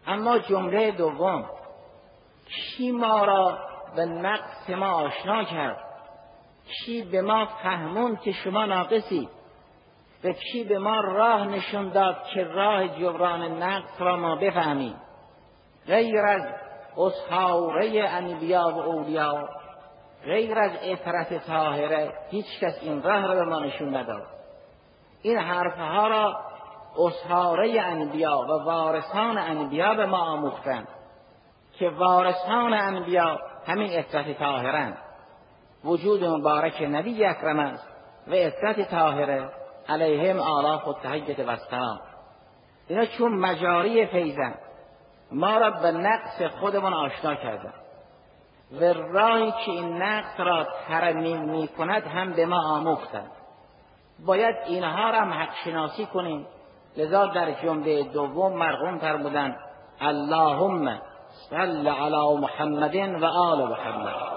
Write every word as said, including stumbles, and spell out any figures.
اما جمله دوم، کی ما را به نقص ما آشنا کرد؟ کی به ما فهمون که شما ناقصی؟ و کی به ما راه نشون داد که راه جبران نقص را ما بفهمیم؟ غیر از اصحاره انبیا و اولیا، غیر از عطرت طاهره، هیچ کس این راه را به ما نشون نداد. این حرفها را اصحاره انبیا و وارثان انبیا به ما آموختند که وارثان انبیا همین عطرت طاهرند. وجود مبارک نبی اکرم است و عطرت طاهره علیهم آلاف و تحیت و السلام. اینا چون مجاری فیضن ما را به نقص خودمان آشنا کردن و راهی که این نقص را ترمیم می کند هم به ما آموختند. باید اینها را هم حق شناسی کنیم. لذا در جمله دوم مرغوم فرمودند اللهم صل علی محمد و آل محمد.